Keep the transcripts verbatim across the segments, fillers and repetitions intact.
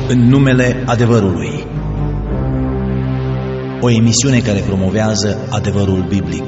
În numele adevărului. O emisiune care promovează adevărul biblic.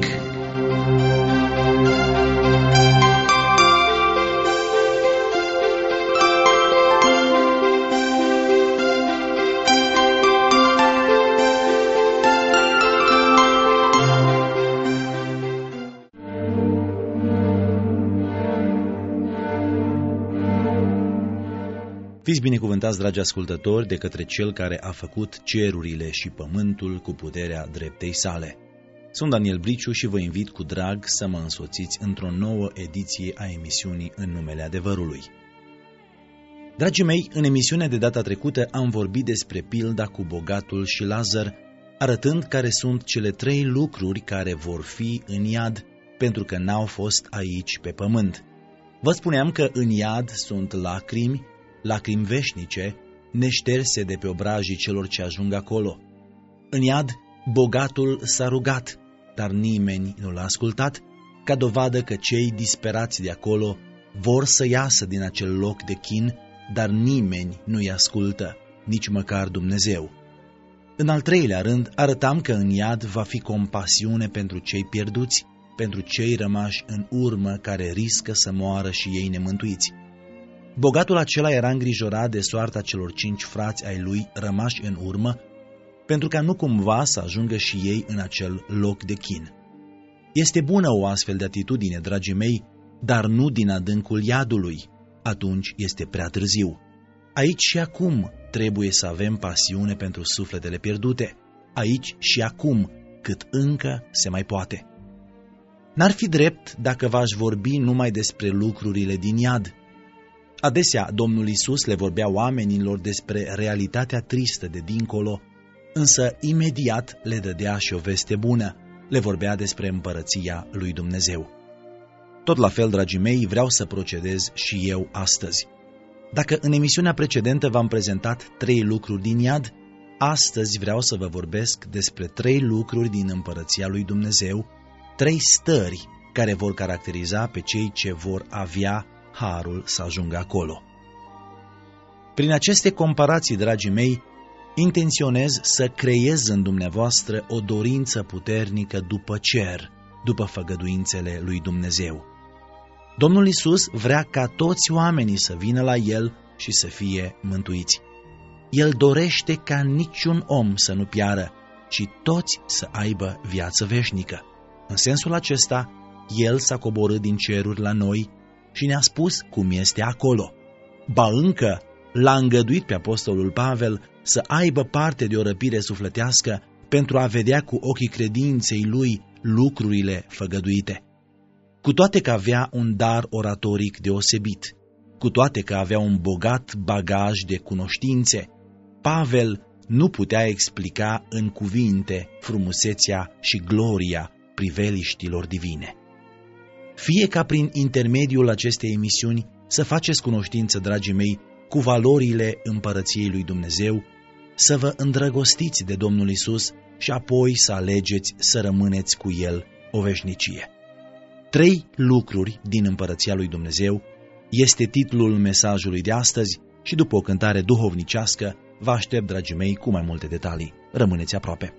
Fiți binecuvântați, dragi ascultători, de către Cel care a făcut cerurile și pământul cu puterea dreptei sale. Sunt Daniel Briciu și vă invit cu drag să mă însoțiți într-o nouă ediție a emisiunii În numele adevărului. Dragii mei, în emisiunea de data trecută am vorbit despre pilda cu bogatul și Lazar, arătând care sunt cele trei lucruri care vor fi în iad, pentru că n-au fost aici pe pământ. Vă spuneam că în iad sunt lacrimi, lacrimi veșnice, neșterse de pe obrajii celor ce ajung acolo. În iad, bogatul s-a rugat, dar nimeni nu l-a ascultat, ca dovadă că cei disperați de acolo vor să iasă din acel loc de chin, dar nimeni nu-i ascultă, nici măcar Dumnezeu. În al treilea rând, arătam că în iad va fi compasiune pentru cei pierduți, pentru cei rămași în urmă care riscă să moară și ei nemântuiți. Bogatul acela era îngrijorat de soarta celor cinci frați ai lui rămași în urmă, pentru ca nu cumva să ajungă și ei în acel loc de chin. Este bună o astfel de atitudine, dragii mei, dar nu din adâncul iadului. Atunci este prea târziu. Aici și acum trebuie să avem pasiune pentru sufletele pierdute. Aici și acum, cât încă se mai poate. N-ar fi drept dacă v-aș vorbi numai despre lucrurile din iad. Adesea Domnul Iisus le vorbea oamenilor despre realitatea tristă de dincolo, însă imediat le dădea și o veste bună, le vorbea despre împărăția lui Dumnezeu. Tot la fel, dragii mei, vreau să procedez și eu astăzi. Dacă în emisiunea precedentă v-am prezentat trei lucruri din iad, astăzi vreau să vă vorbesc despre trei lucruri din împărăția lui Dumnezeu, trei stări care vor caracteriza pe cei ce vor avea harul să ajungă acolo. Prin aceste comparații, dragii mei, intenționez să creez în dumneavoastră o dorință puternică după cer, după făgăduințele lui Dumnezeu. Domnul Iisus vrea ca toți oamenii să vină la El și să fie mântuiți. El dorește ca niciun om să nu piară, ci toți să aibă viață veșnică. În sensul acesta, El s-a coborât din ceruri la noi și ne-a spus cum este acolo. Ba încă l-a îngăduit pe apostolul Pavel să aibă parte de o răpire sufletească pentru a vedea cu ochii credinței lui lucrurile făgăduite. Cu toate că avea un dar oratoric deosebit, cu toate că avea un bogat bagaj de cunoștințe, Pavel nu putea explica în cuvinte frumusețea și gloria priveliștilor divine. Fie ca prin intermediul acestei emisiuni să faceți cunoștință, dragii mei, cu valorile împărăției lui Dumnezeu, să vă îndrăgostiți de Domnul Iisus și apoi să alegeți să rămâneți cu El o veșnicie. Trei lucruri din împărăția lui Dumnezeu este titlul mesajului de astăzi și după o cântare duhovnicească vă aștept, dragii mei, cu mai multe detalii. Rămâneți aproape!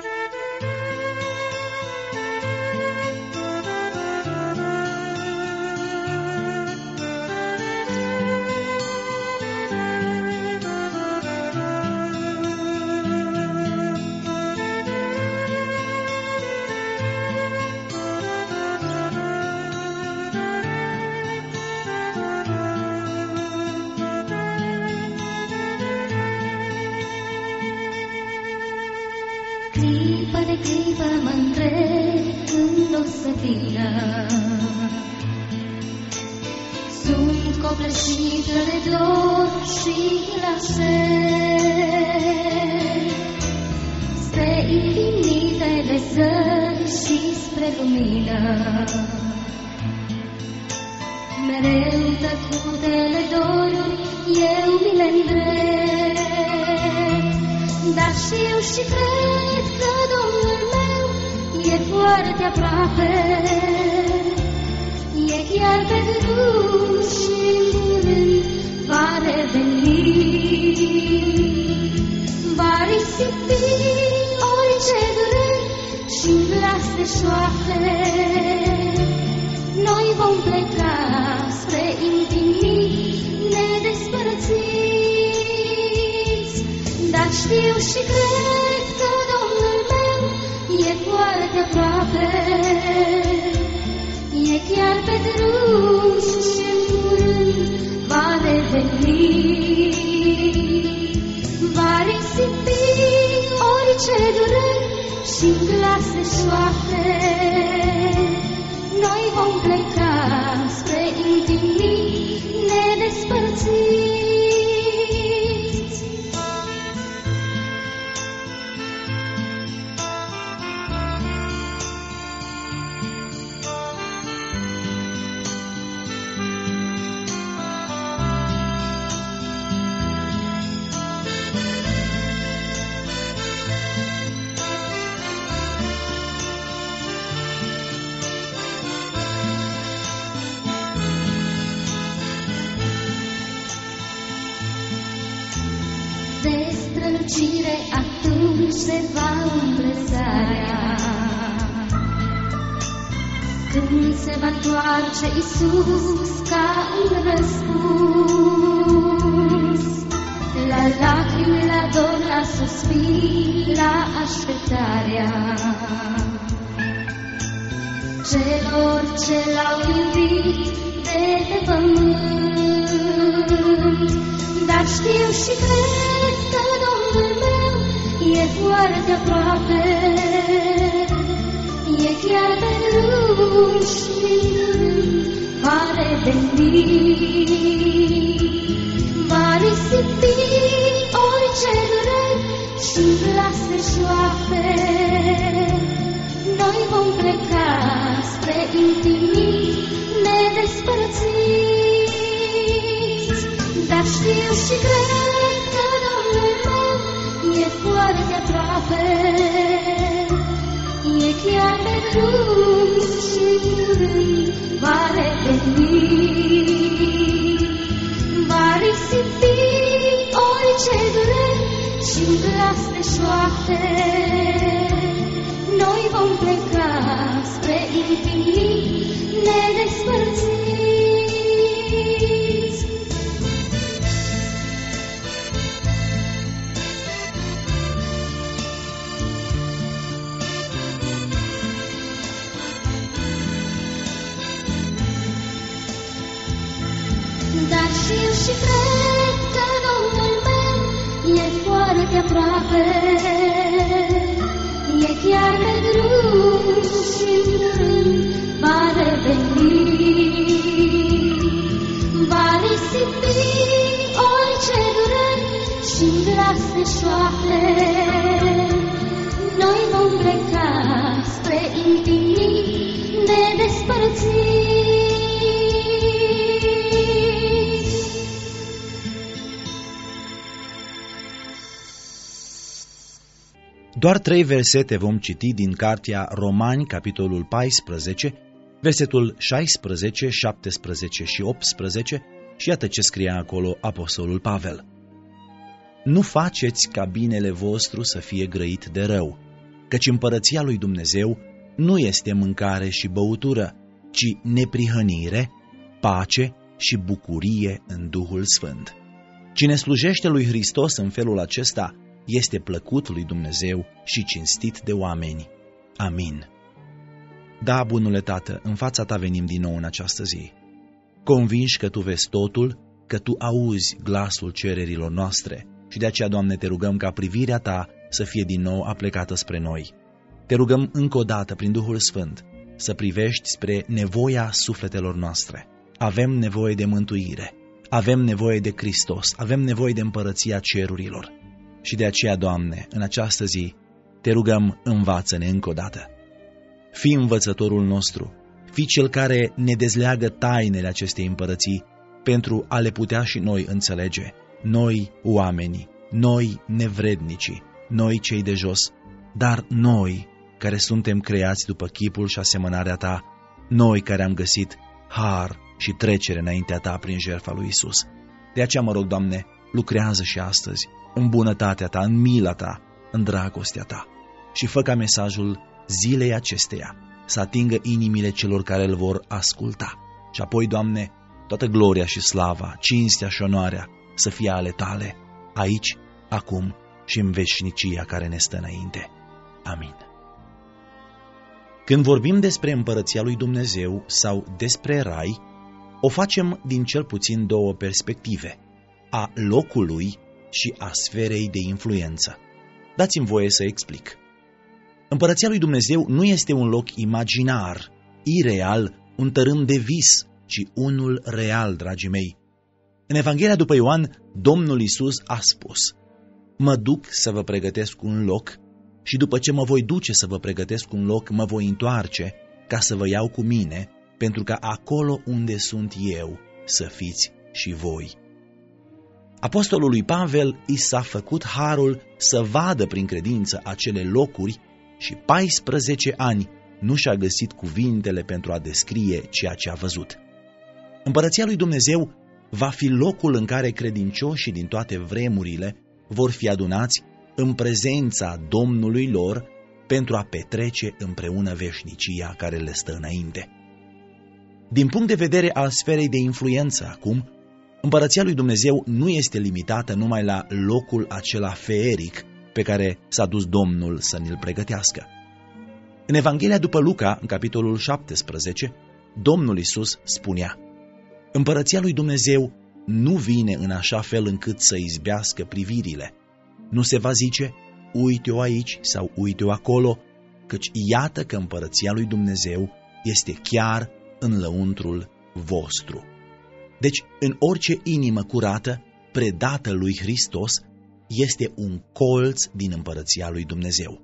Clipă de clipă mă întreb când o să vină. Sunt copleșită de dor și lașez spre infinitele zări și spre lumină. Mereu tăcutele doruri eu mi le îndrept, dar și eu și cred că Domnul meu e foarte aproape, e chiar pe drum și în curând va reveni. Dar știu și cred că Domnul meu e foarte aproape, e chiar pe drum și în curând va reveni. Va risipi orice dureri și-n glas de șoapte. Noi vom pleca spre infinit nedespărțiți. De strălucire atunci se va umple zarea, când se va întoarce Iisus ca un răspuns la lacrimi, la dor, la suspin, la așteptarea celor ce l-au iubit de pe pământ. Dar știu și cred că Domnul meu e foarte aproape, e chiar pe drum și va reveni. Va risipi orice dureri și-n glas de șoapte. Noi vom pleca spre infinit nedespărțiți. Dar știu și cred că Domnul meu e foarte aproape, e chiar pe drum și curând va reveni. Va risipi orice dureri și-n glas de șoapte. Noi vom pleca spre infinit nedespărțiți. Dar știu și cred că Domnul meu e foarte aproape, e chiar pe drum și în curând va reveni. Va risipi orice dureri și-n glas de șoapte. Noi vom pleca spre infinit nedespărțiți. Doar trei versete vom citi din cartea Romani, capitolul paisprezece, versetul șaisprezece, șaptesprezece și optsprezece, și iată ce scrie acolo apostolul Pavel. Nu faceți ca binele vostru să fie grăit de rău, căci împărăția lui Dumnezeu nu este mâncare și băutură, ci neprihănire, pace și bucurie în Duhul Sfânt. Cine slujește lui Hristos în felul acesta este plăcut lui Dumnezeu și cinstit de oameni. Amin. Da, bunule Tată, în fața Ta venim din nou în această zi, convinși că Tu vezi totul, că Tu auzi glasul cererilor noastre și de aceea, Doamne, Te rugăm ca privirea Ta să fie din nou aplecată spre noi. Te rugăm încă o dată, prin Duhul Sfânt, să privești spre nevoia sufletelor noastre. Avem nevoie de mântuire, avem nevoie de Hristos, avem nevoie de împărăția cerurilor. Și de aceea, Doamne, în această zi, Te rugăm, învață-ne încă o dată. Fii învățătorul nostru, fii Cel care ne dezleagă tainele acestei împărății pentru a le putea și noi înțelege, noi oamenii, noi nevrednicii, noi cei de jos, dar noi care suntem creați după chipul și asemănarea Ta, noi care am găsit har și trecere înaintea Ta prin jertfa lui Isus. De aceea mă rog, Doamne, lucrează și astăzi în bunătatea Ta, în mila Ta, în dragostea Ta și fă ca mesajul zilei acesteia să atingă inimile celor care îl vor asculta. Și apoi, Doamne, toată gloria și slava, cinstea și onoarea să fie ale Tale, aici, acum și în veșnicia care ne stă înainte. Amin. Când vorbim despre împărăția lui Dumnezeu sau despre rai, o facem din cel puțin două perspective, a locului și a sferei de influență. Dați-mi voie să explic. Împărăția lui Dumnezeu nu este un loc imaginar, ireal, un tărâm de vis, ci unul real, dragii mei. În Evanghelia după Ioan, Domnul Iisus a spus: mă duc să vă pregătesc un loc și după ce mă voi duce să vă pregătesc un loc, mă voi întoarce ca să vă iau cu mine, pentru ca acolo unde sunt eu să fiți și voi. Apostolului Pavel i s-a făcut harul să vadă prin credință acele locuri și paisprezece ani nu și-a găsit cuvintele pentru a descrie ceea ce a văzut. Împărăția lui Dumnezeu va fi locul în care credincioșii din toate vremurile vor fi adunați în prezența Domnului lor pentru a petrece împreună veșnicia care le stă înainte. Din punct de vedere al sferei de influență acum, împărăția lui Dumnezeu nu este limitată numai la locul acela feeric pe care s-a dus Domnul să ne-l pregătească. În Evanghelia după Luca, în capitolul șaptesprezece, Domnul Iisus spunea: împărăția lui Dumnezeu nu vine în așa fel încât să izbească privirile. Nu se va zice, uite-o aici sau uite-o acolo, căci iată că împărăția lui Dumnezeu este chiar în lăuntrul vostru. Deci, în orice inimă curată, predată lui Hristos, este un colț din împărăția lui Dumnezeu.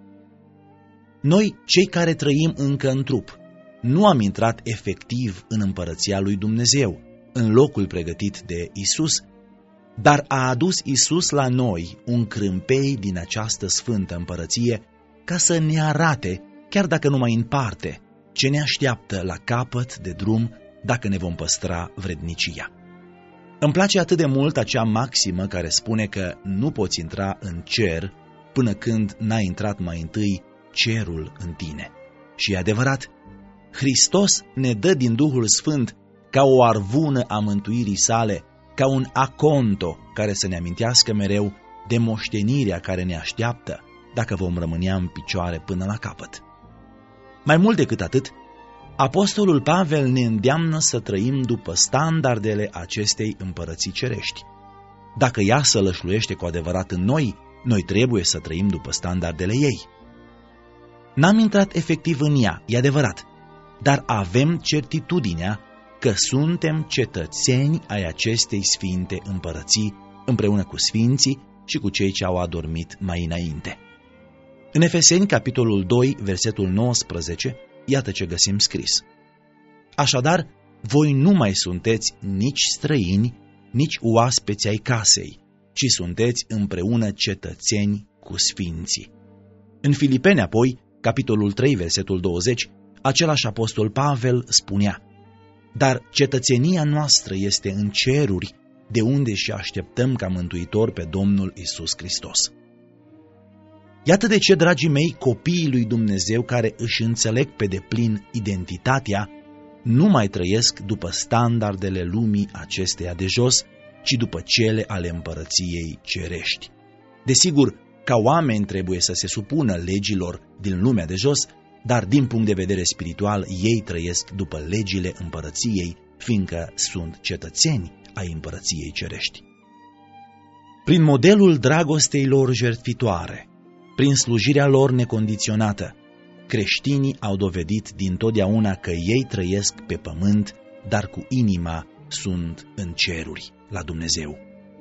Noi, cei care trăim încă în trup, nu am intrat efectiv în împărăția lui Dumnezeu, în locul pregătit de Isus, dar a adus Isus la noi un crâmpei din această sfântă împărăție ca să ne arate, chiar dacă numai în parte, ce ne așteaptă la capăt de drum dacă ne vom păstra vrednicia. Îmi place atât de mult acea maximă care spune că nu poți intra în cer până când n-a intrat mai întâi cerul în tine. Și e adevărat, Hristos ne dă din Duhul Sfânt ca o arvună a mântuirii sale, ca un aconto care să ne amintească mereu de moștenirea care ne așteaptă dacă vom rămânea în picioare până la capăt. Mai mult decât atât, Apostolul Pavel ne îndeamnă să trăim după standardele acestei împărății cerești. Dacă ea sălășluiește cu adevărat în noi, noi trebuie să trăim după standardele ei. N-am intrat efectiv în ea, e adevărat, dar avem certitudinea că suntem cetățeni ai acestei sfinte împărății, împreună cu sfinții și cu cei ce au adormit mai înainte. În Efeseni, capitolul doi, versetul nouăsprezece, iată ce găsim scris: așadar, voi nu mai sunteți nici străini, nici oaspeți ai casei, ci sunteți împreună cetățeni cu sfinții. În Filipeni, apoi, capitolul trei, versetul douăzeci, același apostol Pavel spunea: dar cetățenia noastră este în ceruri, de unde și așteptăm ca mântuitor pe Domnul Iisus Hristos. Iată de ce, dragii mei, copiii lui Dumnezeu care își înțeleg pe deplin identitatea, nu mai trăiesc după standardele lumii acesteia de jos, ci după cele ale împărăției cerești. Desigur, ca oameni trebuie să se supună legilor din lumea de jos, dar din punct de vedere spiritual ei trăiesc după legile împărăției, fiindcă sunt cetățeni ai împărăției cerești. Prin modelul dragostei lor jertfitoare, prin slujirea lor necondiționată, creștinii au dovedit dintotdeauna că ei trăiesc pe pământ, dar cu inima sunt în ceruri, la Dumnezeu.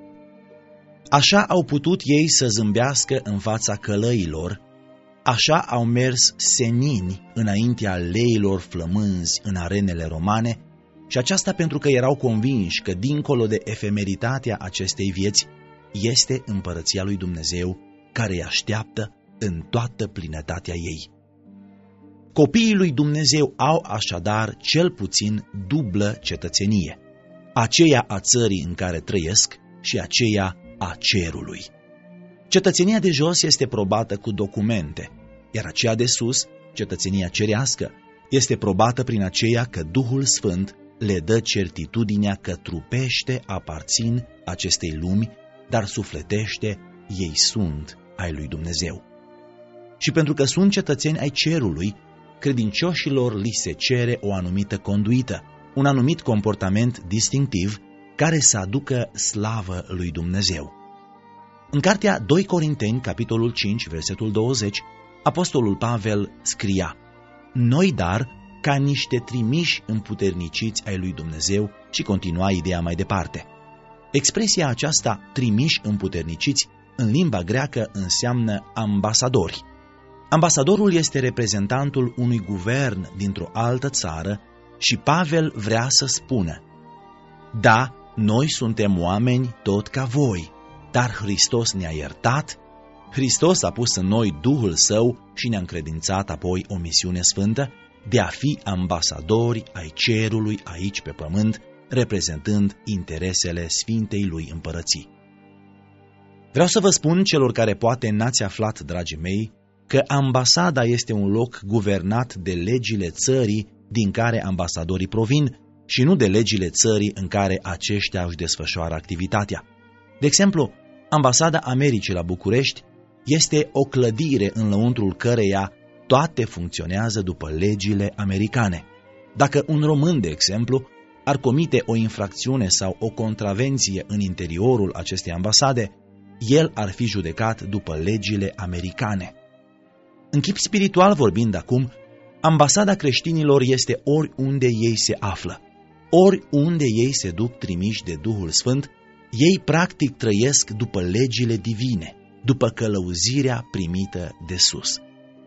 Așa au putut ei să zâmbească în fața călăilor, așa au mers senini înaintea leilor flămânzi în arenele romane, și aceasta pentru că erau convinși că dincolo de efemeritatea acestei vieți este împărăția lui Dumnezeu care îi așteaptă în toată plinătatea ei. Copiii lui Dumnezeu au așadar cel puțin dublă cetățenie, aceea a țării în care trăiesc și aceea a cerului. Cetățenia de jos este probată cu documente, iar aceea de sus, cetățenia cerească, este probată prin aceea că Duhul Sfânt le dă certitudinea că trupește aparțin acestei lumi, dar sufletește ei sunt ai lui Dumnezeu. Și pentru că sunt cetățeni ai cerului, credincioșilor li se cere o anumită conduită, un anumit comportament distinctiv care să aducă slavă lui Dumnezeu. În cartea doi Corinteni, capitolul cinci, versetul douăzeci, apostolul Pavel scria: Noi, dar, ca niște trimiși împuterniciți ai lui Dumnezeu, și continua ideea mai departe. Expresia aceasta, trimiși împuterniciți, în limba greacă înseamnă ambasadori. Ambasadorul este reprezentantul unui guvern dintr-o altă țară și Pavel vrea să spună: da, noi suntem oameni tot ca voi, dar Hristos ne-a iertat, Hristos a pus în noi Duhul Său și ne-a încredințat apoi o misiune sfântă de a fi ambasadori ai cerului aici pe pământ, reprezentând interesele Sfintei Lui Împărății. Vreau să vă spun celor care poate n-ați aflat, dragii mei, că ambasada este un loc guvernat de legile țării din care ambasadorii provin și nu de legile țării în care aceștia își desfășoară activitatea. De exemplu, ambasada Americii la București este o clădire în lăuntrul căreia toate funcționează după legile americane. Dacă un român, de exemplu, ar comite o infracțiune sau o contravenție în interiorul acestei ambasade, el ar fi judecat după legile americane. În chip spiritual vorbind acum, ambasada creștinilor este oriunde ei se află. Oriunde ei se duc trimiși de Duhul Sfânt, ei practic trăiesc după legile divine, după călăuzirea primită de sus.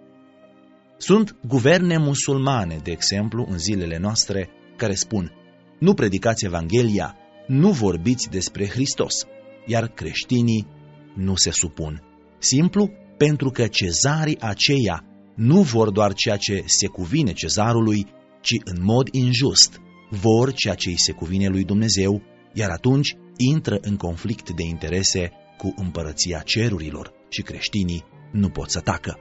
Sunt guverne musulmane, de exemplu, în zilele noastre, care spun: nu predicați Evanghelia, nu vorbiți despre Hristos, iar creștinii nu se supun. Simplu pentru că cezarii aceia nu vor doar ceea ce se cuvine cezarului, ci în mod injust vor ceea ce îi se cuvine lui Dumnezeu, iar atunci intră în conflict de interese cu împărăția cerurilor și creștinii nu pot să tacă.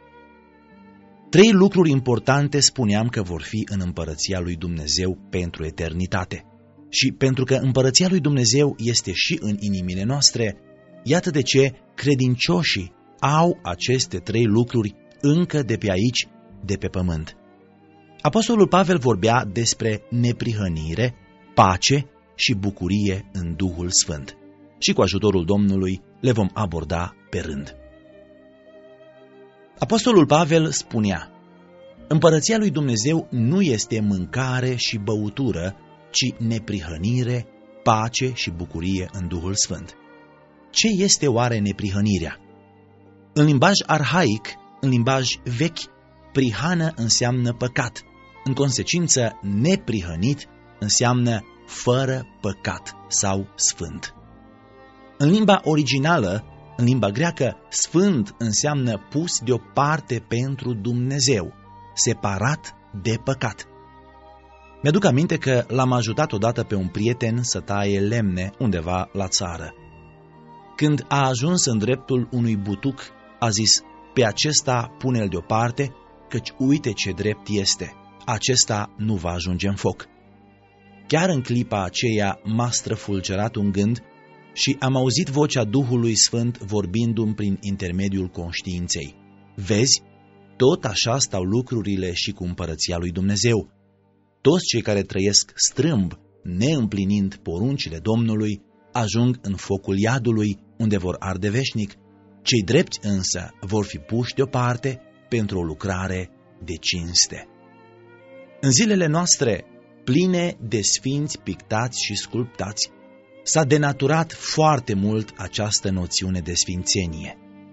Trei lucruri importante spuneam că vor fi în împărăția lui Dumnezeu pentru eternitate. Și pentru că împărăția lui Dumnezeu este și în inimile noastre, iată de ce credincioșii au aceste trei lucruri încă de pe aici, de pe pământ. Apostolul Pavel vorbea despre neprihănire, pace și bucurie în Duhul Sfânt. Și cu ajutorul Domnului le vom aborda pe rând. Apostolul Pavel spunea: împărăția lui Dumnezeu nu este mâncare și băutură, ci neprihănire, pace și bucurie în Duhul Sfânt. Ce este oare neprihănirea? În limbaj arhaic, în limbaj vechi, prihană înseamnă păcat. În consecință, neprihănit înseamnă fără păcat sau sfânt. În limba originală, în limba greacă, sfânt înseamnă pus deoparte pentru Dumnezeu, separat de păcat. Mi-aduc aminte că l-am ajutat odată pe un prieten să taie lemne undeva la țară. Când a ajuns în dreptul unui butuc, a zis: pe acesta pune-l deoparte, căci uite ce drept este, acesta nu va ajunge în foc. Chiar în clipa aceea m-a străfulgerat un gând și am auzit vocea Duhului Sfânt vorbindu-mi prin intermediul conștiinței: vezi, tot așa stau lucrurile și cu împărăția lui Dumnezeu. Toți cei care trăiesc strâmb, neîmplinind poruncile Domnului, ajung în focul iadului, unde vor arde veșnic. Cei drepți însă vor fi puși deoparte pentru o lucrare de cinste. În zilele noastre, pline de sfinți pictați și sculptați, s-a denaturat foarte mult această noțiune de sfințenie.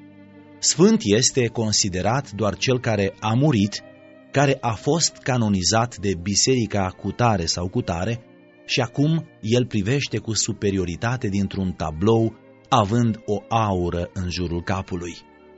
Sfânt este considerat doar cel care a murit, care a fost canonizat de biserica cutare sau cutare și acum el privește cu superioritate dintr-un tablou, având o aură în jurul capului.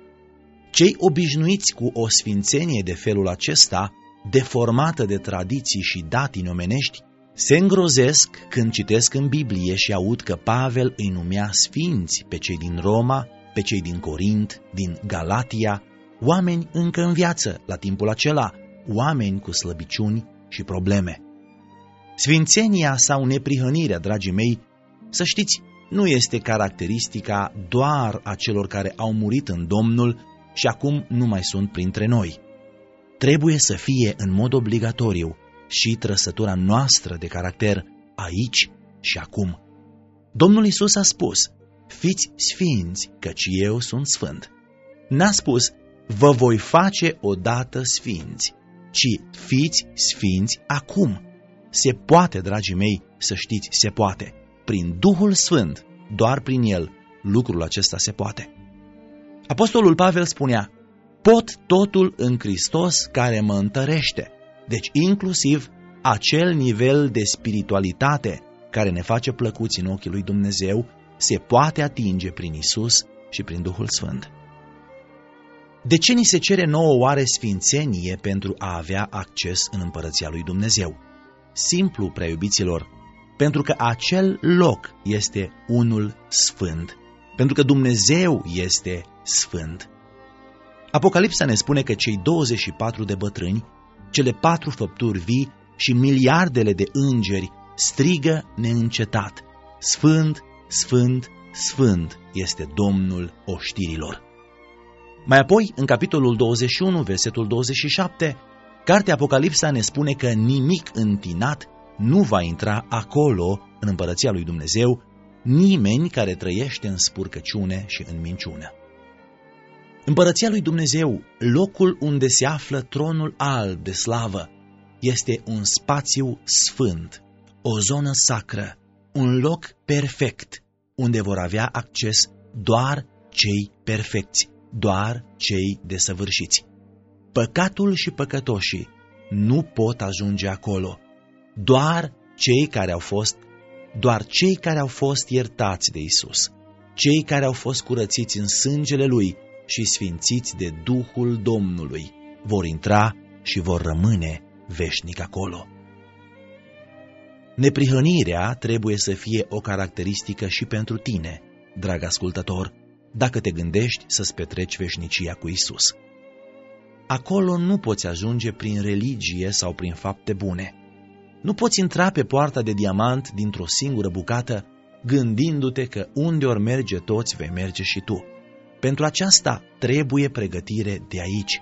Cei obișnuiți cu o sfințenie de felul acesta, deformată de tradiții și datini omenești, se îngrozesc când citesc în Biblie și aud că Pavel îi numea sfinți pe cei din Roma, pe cei din Corint, din Galatia, oameni încă în viață la timpul acela, oameni cu slăbiciuni și probleme. Sfințenia sau neprihănirea, dragii mei, să știți, nu este caracteristica doar a celor care au murit în Domnul și acum nu mai sunt printre noi. Trebuie să fie în mod obligatoriu și trăsătura noastră de caracter aici și acum. Domnul Iisus a spus: fiți sfinți, căci eu sunt sfânt. N-a spus: vă voi face odată sfinți, ci fiți sfinți acum. Se poate, dragii mei, să știți, se poate. Prin Duhul Sfânt, doar prin El, lucrul acesta se poate. Apostolul Pavel spunea: pot totul în Hristos care mă întărește. Deci inclusiv acel nivel de spiritualitate care ne face plăcuți în ochii lui Dumnezeu se poate atinge prin Isus și prin Duhul Sfânt. De ce ni se cere nouă oare sfințenie pentru a avea acces în împărăția lui Dumnezeu? Simplu, prea iubiților, pentru că acel loc este unul sfânt, pentru că Dumnezeu este sfânt. Apocalipsa ne spune că cei douăzeci și patru de bătrâni, cele patru făpturi vii și miliardele de îngeri strigă neîncetat: Sfânt, Sfânt, Sfânt este Domnul oștirilor. Mai apoi, în capitolul douăzeci și unu, versetul douăzeci și șapte, cartea Apocalipsa ne spune că nimic întinat nu va intra acolo, în împărăția lui Dumnezeu, nimeni care trăiește în spurcăciune și în minciună. Împărăția lui Dumnezeu, locul unde se află tronul alb de slavă, este un spațiu sfânt, o zonă sacră, un loc perfect, unde vor avea acces doar cei perfecți, doar cei desăvârșiți. Păcatul și păcătoșii nu pot ajunge acolo, doar cei care au fost, doar cei care au fost iertați de Isus, cei care au fost curățiți în sângele Lui și sfințiți de Duhul Domnului, vor intra și vor rămâne veșnic acolo. Neprihănirea trebuie să fie o caracteristică și pentru tine, drag ascultător, dacă te gândești să-ți petreci veșnicia cu Isus. Acolo nu poți ajunge prin religie sau prin fapte bune. Nu poți intra pe poarta de diamant dintr-o singură bucată, gândindu-te că unde ori merge toți, vei merge și tu. Pentru aceasta trebuie pregătire de aici.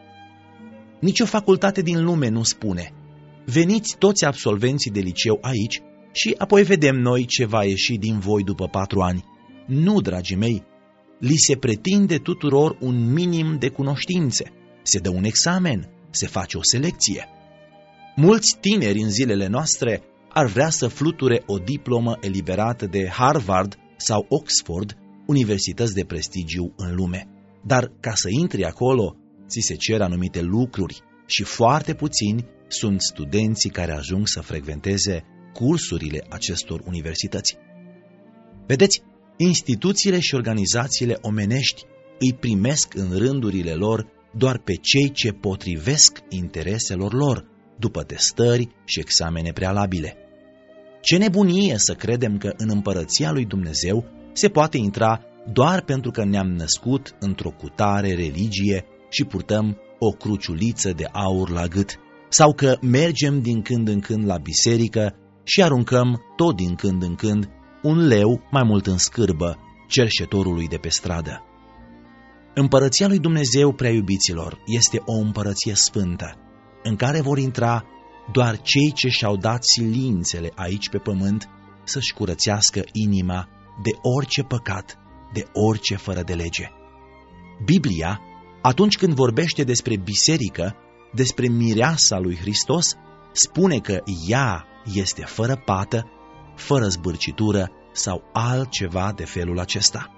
Nici o facultate din lume nu spune: veniți toți absolvenții de liceu aici și apoi vedem noi ce va ieși din voi după patru ani. Nu, dragii mei, li se pretinde tuturor un minim de cunoștințe. Se dă un examen, se face o selecție. Mulți tineri în zilele noastre ar vrea să fluture o diplomă eliberată de Harvard sau Oxford, universități de prestigiu în lume. Dar ca să intri acolo, ți se cer anumite lucruri și foarte puțini sunt studenții care ajung să frecventeze cursurile acestor universități. Vedeți, instituțiile și organizațiile omenești îi primesc în rândurile lor doar pe cei ce potrivesc intereselor lor, după testări și examene prealabile. Ce nebunie să credem că în împărăția lui Dumnezeu se poate intra doar pentru că ne-am născut într-o cutare religie și purtăm o cruciuliță de aur la gât, sau că mergem din când în când la biserică și aruncăm tot din când în când un leu mai mult în scârbă cerșetorului de pe stradă. Împărăția lui Dumnezeu, prea iubiților, este o împărăție sfântă, în care vor intra doar cei ce și-au dat silințele aici pe pământ să-și curățească inima de orice păcat, de orice fără de lege. Biblia, atunci când vorbește despre biserică, despre mireasa lui Hristos, spune că ea este fără pată, fără zbârcitură sau altceva de felul acesta.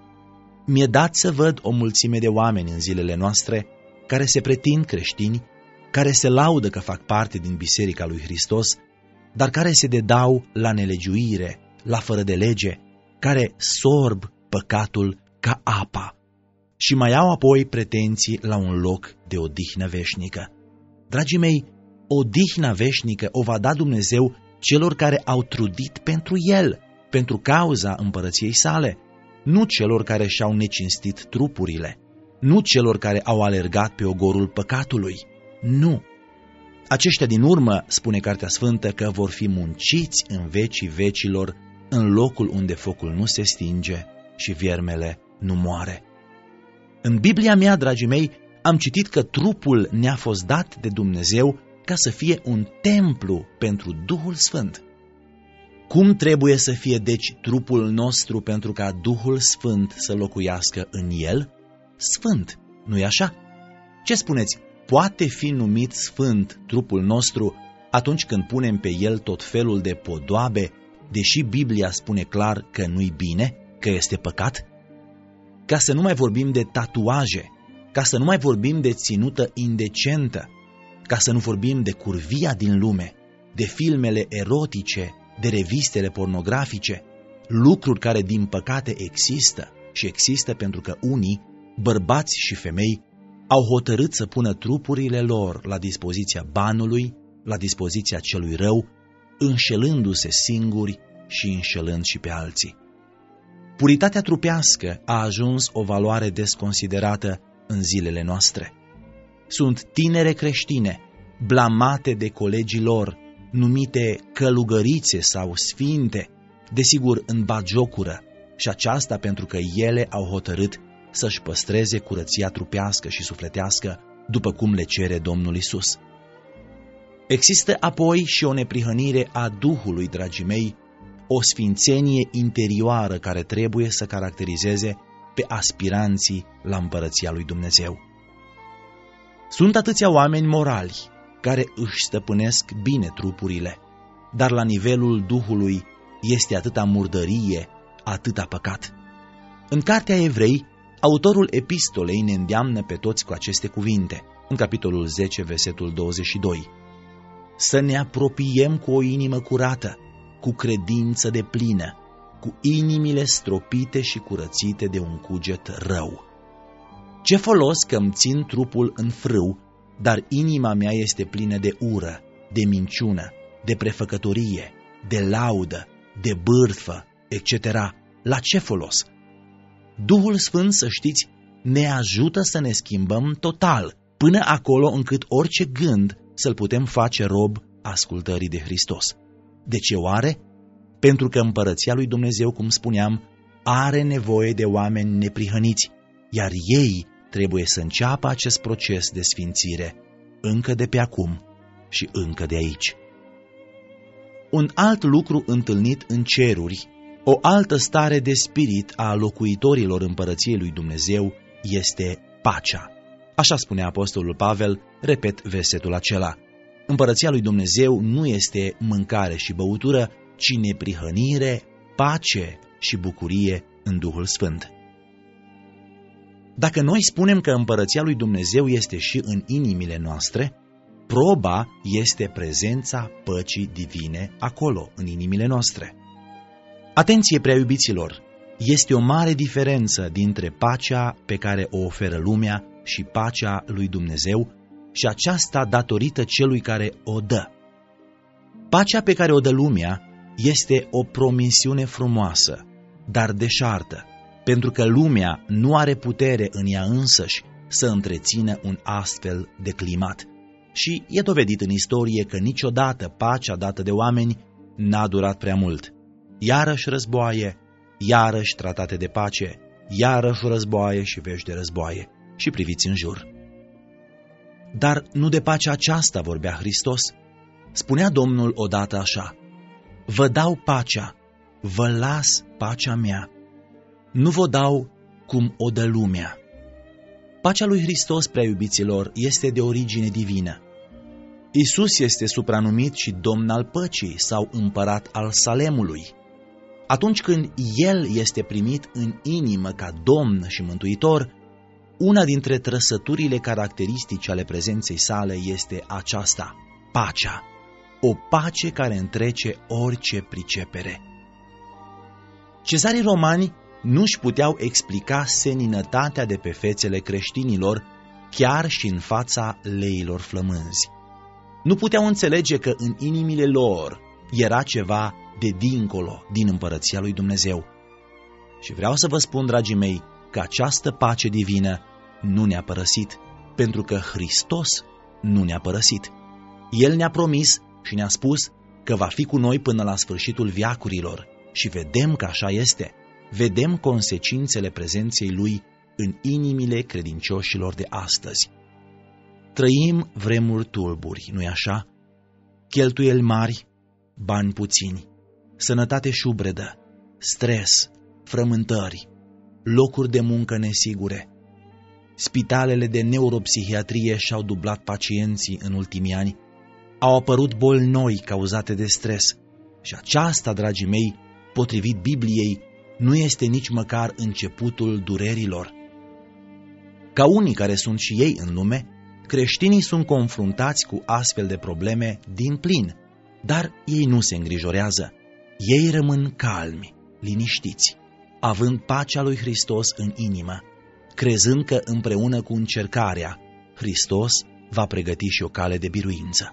Mi-e dat să văd o mulțime de oameni în zilele noastre care se pretind creștini, care se laudă că fac parte din Biserica lui Hristos, dar care se dedau la nelegiuire, la fără de lege, care sorb păcatul ca apa și mai au apoi pretenții la un loc de odihnă veșnică. Dragii mei, odihna veșnică o va da Dumnezeu celor care au trudit pentru El, pentru cauza împărăției sale, nu celor care și-au necinstit trupurile, nu celor care au alergat pe ogorul păcatului. Nu. Aceștia din urmă, spune Cartea Sfântă, că vor fi munciți în vecii vecilor în locul unde focul nu se stinge și viermele nu moare. În Biblia mea, dragii mei, am citit că trupul ne-a fost dat de Dumnezeu ca să fie un templu pentru Duhul Sfânt. Cum trebuie să fie, deci, trupul nostru pentru ca Duhul Sfânt să locuiască în el? Sfânt, nu-i așa? Ce spuneți? Poate fi numit sfânt trupul nostru atunci când punem pe el tot felul de podoabe, deși Biblia spune clar că nu-i bine, că este păcat? Ca să nu mai vorbim de tatuaje, ca să nu mai vorbim de ținută indecentă, ca să nu vorbim de curvia din lume, de filmele erotice, de revistele pornografice, lucruri care din păcate există și există pentru că unii, bărbați și femei, au hotărât să pună trupurile lor la dispoziția banului, la dispoziția celui rău, înșelându-se singuri și înșelând și pe alții. Puritatea trupească a ajuns o valoare desconsiderată în zilele noastre. Sunt tinere creștine, blamate de colegii lor, numite călugărițe sau sfinte, desigur în batjocură, și aceasta pentru că ele au hotărât să-și păstreze curăția trupească și sufletească, după cum le cere Domnul Isus. Există apoi și o neprihănire a Duhului, dragii mei, o sfințenie interioară care trebuie să caracterizeze pe aspiranții la împărăția lui Dumnezeu. Sunt atâția oameni morali care își stăpânesc bine trupurile, dar la nivelul Duhului este atâta murdărie, atâta păcat. În Cartea Evrei, autorul epistolei ne îndeamnă pe toți cu aceste cuvinte, în capitolul zece, versetul douăzeci și doi. Să ne apropiem cu o inimă curată, cu credință deplină, cu inimile stropite și curățite de un cuget rău. Ce folos că îmi țin trupul în frâu, dar inima mea este plină de ură, de minciună, de prefăcătorie, de laudă, de bârfă, et cetera. La ce folos? Duhul Sfânt, să știți, ne ajută să ne schimbăm total, până acolo încât orice gând să-l putem face rob ascultării de Hristos. De ce oare? Pentru că împărăția lui Dumnezeu, cum spuneam, are nevoie de oameni neprihăniți, iar ei trebuie să înceapă acest proces de sfințire încă de pe acum și încă de aici. Un alt lucru întâlnit în ceruri, o altă stare de spirit a locuitorilor împărăției lui Dumnezeu este pacea. Așa spune apostolul Pavel, repet versetul acela. Împărăția lui Dumnezeu nu este mâncare și băutură, ci neprihănire, pace și bucurie în Duhul Sfânt. Dacă noi spunem că împărăția lui Dumnezeu este și în inimile noastre, proba este prezența păcii divine acolo, în inimile noastre. Atenție, prea iubiților! Este o mare diferență dintre pacea pe care o oferă lumea și pacea lui Dumnezeu, și aceasta datorită celui care o dă. Pacea pe care o dă lumea este o promisiune frumoasă, dar deșartă, pentru că lumea nu are putere în ea însăși să întrețină un astfel de climat. Și e dovedit în istorie că niciodată pacea dată de oameni n-a durat prea mult. Iarăși războaie, iarăși tratate de pace, iarăși războaie și vești de războaie. Și priviți în jur. Dar nu de pacea aceasta vorbea Hristos. Spunea Domnul odată așa: vă dau pacea, vă las pacea mea, nu vă dau cum o dă lumea. Pacea lui Hristos, prea iubiților, este de origine divină. Iisus este supranumit și Domn al păcii sau împărat al Salemului. Atunci când El este primit în inimă ca Domn și Mântuitor, una dintre trăsăturile caracteristice ale prezenței sale este aceasta, pacea, o pace care întrece orice pricepere. Cezarii romani nu-și puteau explica seninătatea de pe fețele creștinilor, chiar și în fața leilor flămânzi. Nu puteau înțelege că în inimile lor era ceva de dincolo din împărăția lui Dumnezeu. Și vreau să vă spun, dragii mei, că această pace divină nu ne-a părăsit, pentru că Hristos nu ne-a părăsit. El ne-a promis și ne-a spus că va fi cu noi până la sfârșitul veacurilor, Și vedem că așa este. Vedem consecințele prezenței Lui în inimile credincioșilor de astăzi. Trăim vremuri tulburi, nu-i așa? Cheltuieli mari, bani puțini, sănătate șubredă, stres, frământări, locuri de muncă nesigure. Spitalele de neuropsihiatrie și-au dublat pacienții în ultimii ani, au apărut boli noi cauzate de stres și aceasta, dragii mei, potrivit Bibliei, nu este nici măcar începutul durerilor. Ca unii care sunt și ei în lume, creștinii sunt confruntați cu astfel de probleme din plin, dar ei nu se îngrijorează. Ei rămân calmi, liniștiți, având pacea lui Hristos în inimă, crezând că împreună cu încercarea, Hristos va pregăti și o cale de biruință.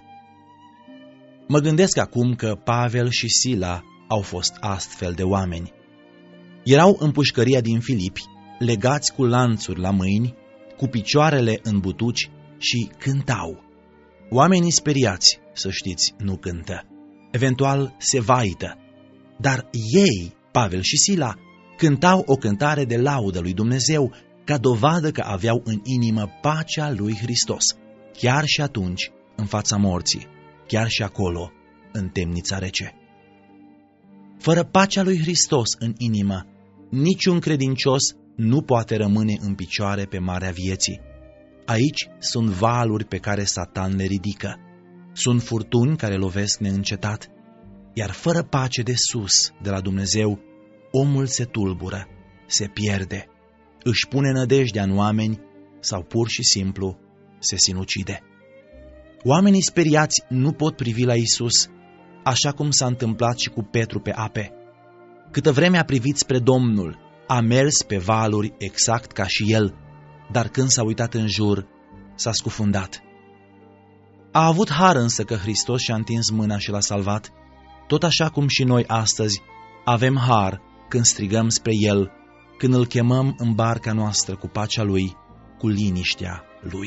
Mă gândesc acum că Pavel și Sila au fost astfel de oameni. Erau în pușcăria din Filipi, legați cu lanțuri la mâini, cu picioarele în butuci și cântau. Oamenii speriați, să știți, nu cântă. Eventual se vaită. Dar ei, Pavel și Sila, cântau o cântare de laudă lui Dumnezeu ca dovadă că aveau în inimă pacea lui Hristos, chiar și atunci, în fața morții, chiar și acolo, în temnița rece. Fără pacea lui Hristos în inimă, niciun credincios nu poate rămâne în picioare pe marea vieții. Aici sunt valuri pe care Satan le ridică, sunt furtuni care lovesc neîncetat, iar fără pace de sus, de la Dumnezeu, omul se tulbură, se pierde, își pune nădejdea în oameni sau pur și simplu se sinucide. Oamenii speriați nu pot privi la Isus, așa cum s-a întâmplat și cu Petru pe ape. Câtă vreme a privit spre Domnul, a mers pe valuri exact ca și el, dar când s-a uitat în jur, s-a scufundat. A avut har însă că Hristos și-a întins mâna și l-a salvat, tot așa cum și noi astăzi avem har când strigăm spre El, când îl chemăm în barca noastră cu pacea Lui, cu liniștea Lui.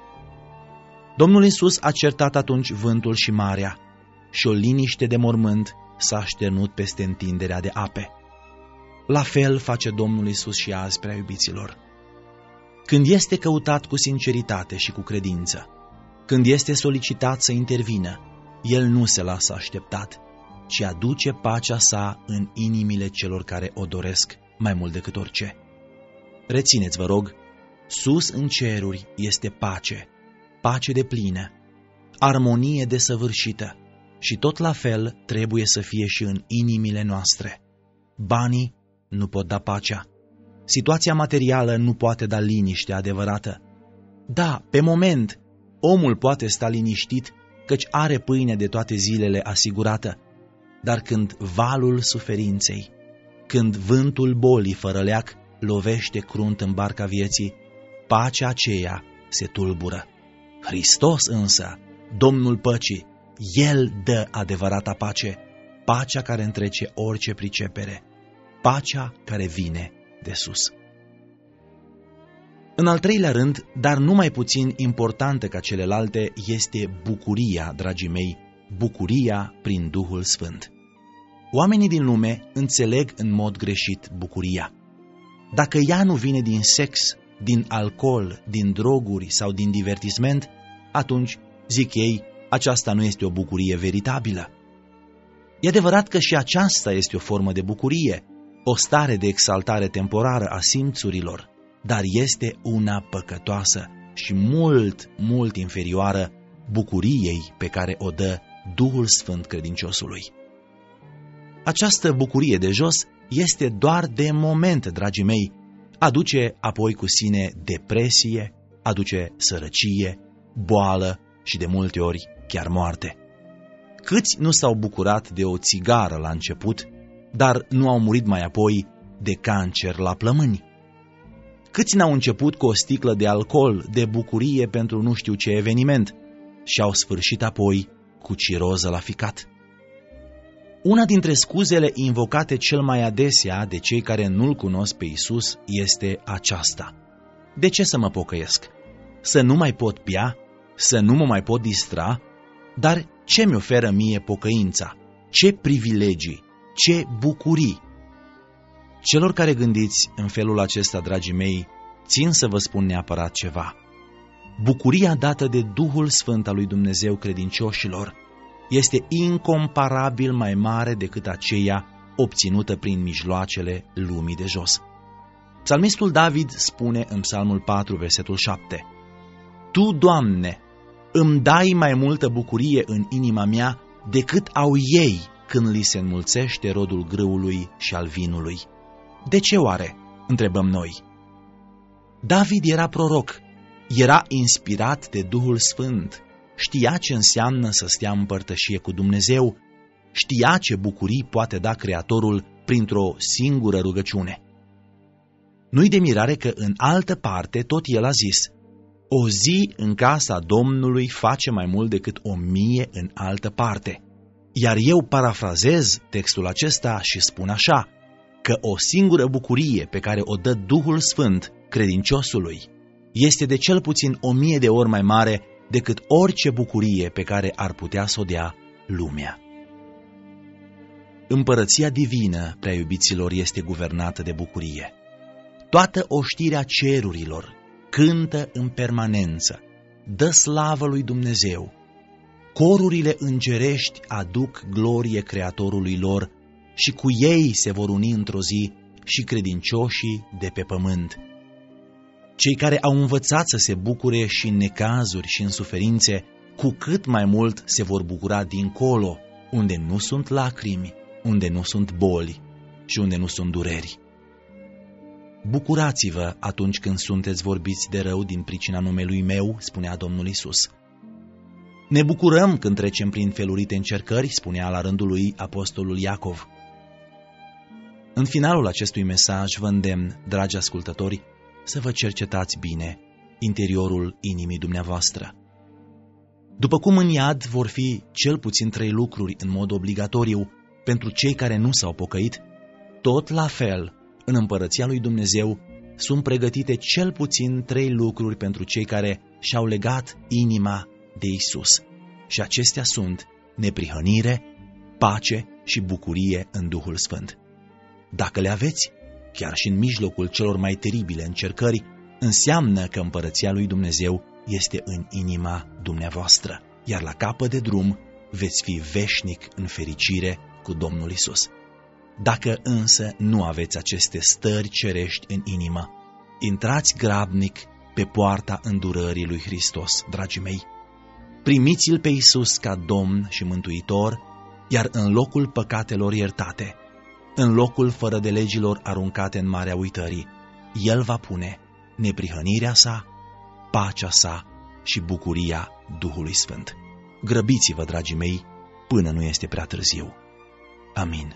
Domnul Iisus a certat atunci vântul și marea și o liniște de mormânt s-a așternut peste întinderea de ape. La fel face Domnul Iisus și azi, prea iubiților. Când este căutat cu sinceritate și cu credință, când este solicitat să intervină, El nu se lasă așteptat, ci aduce pacea sa în inimile celor care o doresc mai mult decât orice. Rețineți, vă rog, sus în ceruri este pace, pace deplină, armonie desăvârșită și tot la fel trebuie să fie și în inimile noastre. Banii nu pot da pacea. Situația materială nu poate da liniște adevărată. Da, pe moment, omul poate sta liniștit căci are pâine de toate zilele asigurată, dar când valul suferinței, când vântul bolii fără leac lovește crunt în barca vieții, pacea aceea se tulbură. Hristos însă, Domnul păcii, El dă adevărata pace, pacea care întrece orice pricepere, pacea care vine de sus. În al treilea rând, dar nu mai puțin importantă ca celelalte, este bucuria, dragii mei, bucuria prin Duhul Sfânt. Oamenii din lume înțeleg în mod greșit bucuria. Dacă ea nu vine din sex, din alcool, din droguri sau din divertisment, atunci, zic ei, aceasta nu este o bucurie veritabilă. E adevărat că și aceasta este o formă de bucurie, o stare de exaltare temporară a simțurilor, dar este una păcătoasă și mult, mult inferioară bucuriei pe care o dă Duhul Sfânt credinciosului. Această bucurie de jos este doar de moment, dragii mei, aduce apoi cu sine depresie, aduce sărăcie, boală și de multe ori chiar moarte. Câți nu s-au bucurat de o țigară la început, dar nu au murit mai apoi de cancer la plămâni? Câți n-au început cu o sticlă de alcool, de bucurie pentru nu știu ce eveniment, și au sfârșit apoi cu ciroză la ficat? Una dintre scuzele invocate cel mai adesea de cei care nu-L cunosc pe Iisus este aceasta: de ce să mă pocăiesc? Să nu mai pot bea? Să nu mă mai pot distra? Dar ce mi oferă mie pocăința? Ce privilegii? Ce bucurii! Celor care gândiți în felul acesta, dragii mei, țin să vă spun neapărat ceva. Bucuria dată de Duhul Sfânt al lui Dumnezeu credincioșilor este incomparabil mai mare decât aceea obținută prin mijloacele lumii de jos. Psalmistul David spune în Psalmul patru, versetul șapte: Tu, Doamne, îmi dai mai multă bucurie în inima mea decât au ei când li se înmulțește rodul grâului și al vinului. De ce oare? Întrebăm noi. David era proroc, era inspirat de Duhul Sfânt, știa ce înseamnă să stea în părtășie cu Dumnezeu, știa ce bucurii poate da Creatorul printr-o singură rugăciune. Nu-i de mirare că în altă parte tot el a zis: o zi în casa Domnului face mai mult decât o mie în altă parte. Iar eu parafrazez textul acesta și spun așa, că o singură bucurie pe care o dă Duhul Sfânt credinciosului este de cel puțin o mie de ori mai mare decât orice bucurie pe care ar putea să o dea lumea. Împărăția divină, prea iubiților, este guvernată de bucurie. Toată oștirea cerurilor cântă în permanență, dă slavă lui Dumnezeu. Corurile îngerești aduc glorie Creatorului lor și cu ei se vor uni într-o zi și credincioșii de pe pământ. Cei care au învățat să se bucure și în necazuri și în suferințe, cu cât mai mult se vor bucura dincolo, unde nu sunt lacrimi, unde nu sunt boli și unde nu sunt dureri. Bucurați-vă atunci când sunteți vorbiți de rău din pricina numelui meu, spunea Domnul Iisus. Ne bucurăm când trecem prin felurite încercări, spunea la rândul lui apostolul Iacov. În finalul acestui mesaj vă îndemn, dragi ascultători, să vă cercetați bine interiorul inimii dumneavoastră. După cum în iad vor fi cel puțin trei lucruri în mod obligatoriu pentru cei care nu s-au pocăit, tot la fel, în împărăția lui Dumnezeu sunt pregătite cel puțin trei lucruri pentru cei care și-au legat inima de Isus. Și acestea sunt neprihănire, pace și bucurie în Duhul Sfânt. Dacă le aveți, chiar și în mijlocul celor mai teribile încercări, înseamnă că împărăția lui Dumnezeu este în inima dumneavoastră, iar la capăt de drum veți fi veșnic în fericire cu Domnul Isus. Dacă însă nu aveți aceste stări cerești în inimă, intrați grabnic pe poarta îndurării lui Hristos, dragii mei. Primiți-L pe Isus ca Domn și Mântuitor, iar în locul păcatelor iertate, în locul fără de legilor aruncate în marea uitării, El va pune neprihănirea sa, pacea sa și bucuria Duhului Sfânt. Grăbiți-vă, dragii mei, până nu este prea târziu. Amin.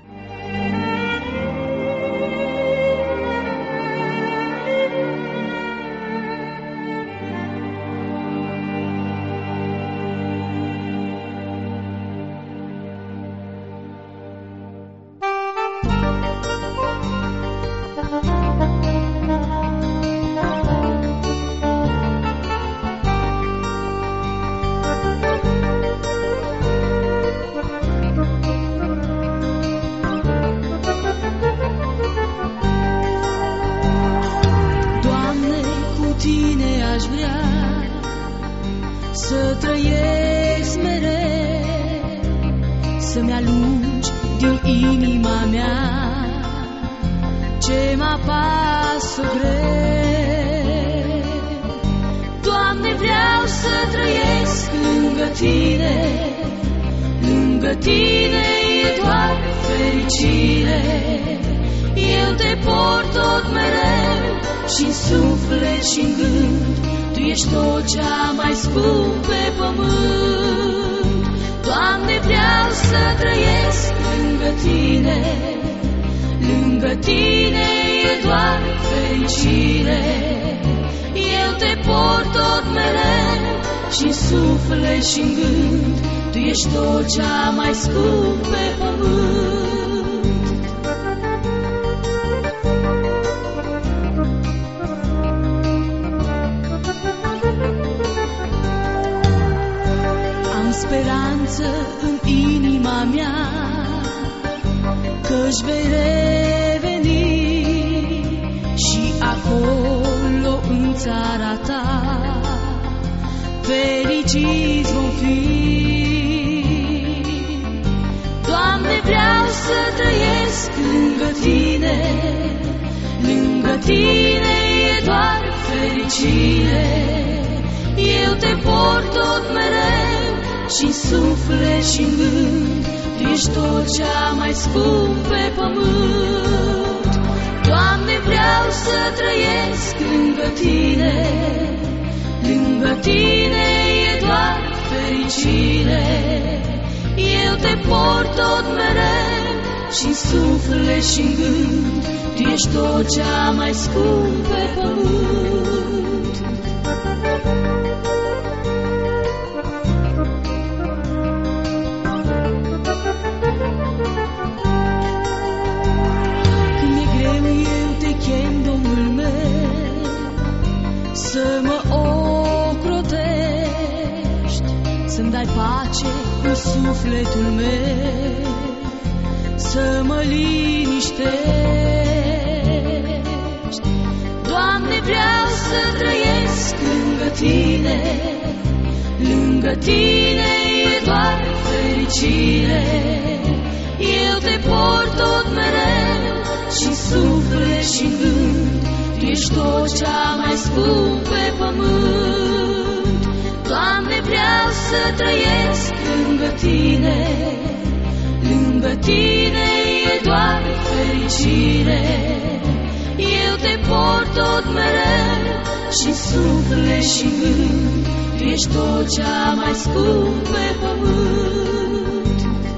Să trăiesc mereu, să-mi alungi din inima mea ce mă apasă greu. Doamne, vreau să trăiesc lângă Tine, lângă Tine e doar fericire. Eu te port tot mereu și-n suflet și-n gând, Tu ești tot cea mai scump pe pământ. Doamne, vreau să trăiesc lângă Tine, lângă Tine e doar fericire. Eu te port tot mereu și-n suflet și-n gând, Tu ești tot cea mai scump pe pământ. Speranță în inima mea că își vei reveni și acolo în țara ta fericiți vom fi. Doamne, vreau să trăiesc lângă Tine, lângă Tine e doar fericire. Eu te port tot mereu și-n suflet și-n gând, Tu ești tot cea mai scump pe pământ. Doamne, vreau să trăiesc lângă Tine, lângă Tine e doar fericire. Eu te port tot mereu și-n suflet și-n gând, Tu ești tot cea mai scump pe pământ. Când e greu eu te chem, Domnul meu, să mă ocrotești, să-mi dai pace în sufletul meu, să mă liniștești. Doamne, vreau să trăiesc lângă Tine, lângă Tine e doar fericire. Eu te port tot mereu și-n suflet și-n gând, Tu ești tot cea mai scump pe pământ. Doamne, vreau să trăiesc lângă Tine, lângă Tine e doar fericire. Eu te port tot mereu și-n suflet și-n gând, Tu ești tot cea mai scump pe pământ.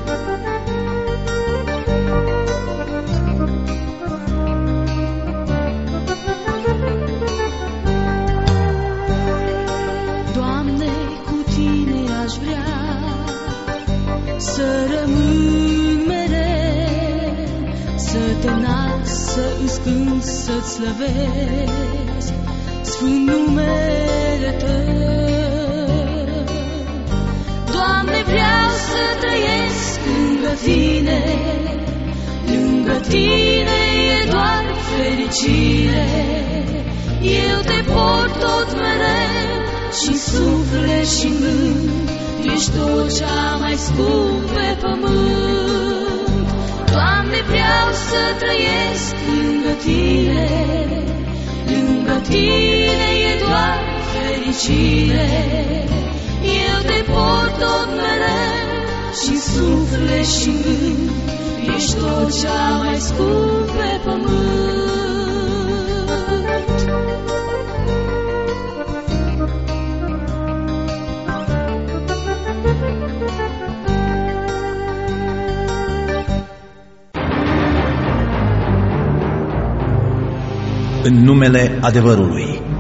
Doamne, cu Tine aș vrea să rămân mereu, să te înalt, să-ți cânt, să-ți slăvesc sfânt numele Tău. Doamne, vreau să trăiesc lângă Tine, lângă Tine e doar fericire. Eu te port tot mereu și-n suflet și-n gând, Tu ești tot cea mai scump pe pământ. Doamne, vreau să trăiesc lângă Tine, lângă Tine e doar fericire. Eu te port tot mereu și-n suflet și-n gând, Tu ești tot cea mai scump pe pământ. În numele adevărului.